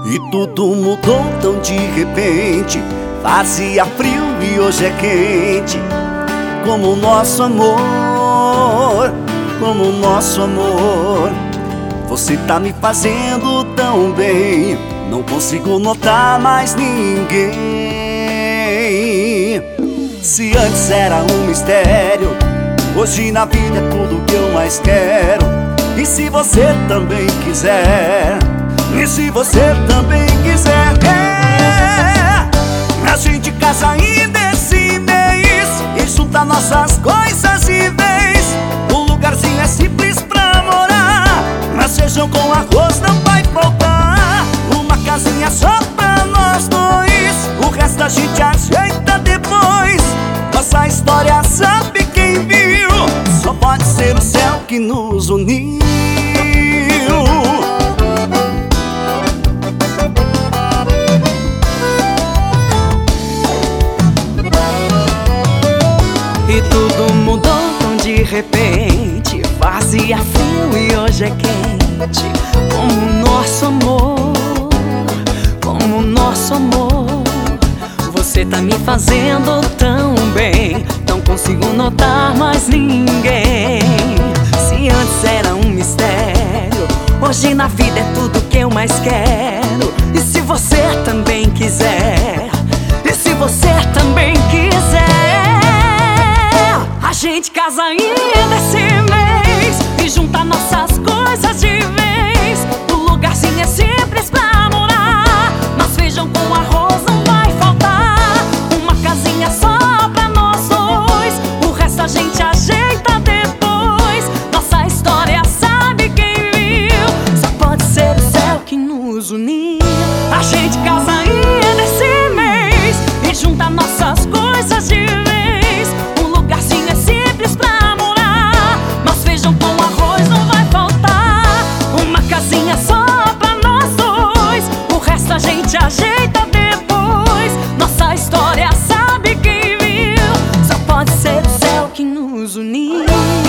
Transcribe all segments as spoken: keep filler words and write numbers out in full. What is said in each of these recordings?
E tudo mudou tão de repente. Fazia frio e hoje é quente. Como o nosso amor, como o nosso amor. Você tá me fazendo tão bem, não consigo notar mais ninguém. Se antes era um mistério, hoje na vida é tudo que eu mais quero. E se você também quiser, e se você também quiser, é, a gente casa ainda esse mês e junta nossas coisas de vez. O lugarzinho é simples pra morar, mas feijão com arroz não vai faltar. Uma casinha só pra nós dois, o resto a gente ajeita depois. Nossa história sabe quem viu, só pode ser o céu que nos uniu. E tudo mudou tão de repente. Fazia frio e hoje é quente. Como o nosso amor, como o nosso amor. Você tá me fazendo tão bem, não consigo notar mais ninguém. Se antes era um mistério, hoje na vida é tudo que eu mais quero. E se você também quiser, e se você também quiser, a gente casa ainda esse mês e junta nossas coisas de vez. O lugarzinho é simples pra morar, mas feijão com arroz não vai faltar. Uma casinha só pra nós dois, o resto a gente ajeita depois. Nossa história sabe quem viu, só pode ser o céu que nos uniu. A gente casa ainda esse mês e junta nossas coisas de vez. Ajeita depois, nossa história sabe quem viu, só pode ser o céu que nos uniu.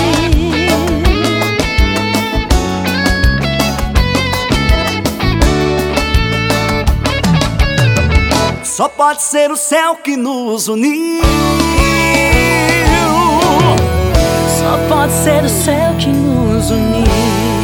Só pode ser o céu que nos uniu. Só pode ser o céu que nos uniu.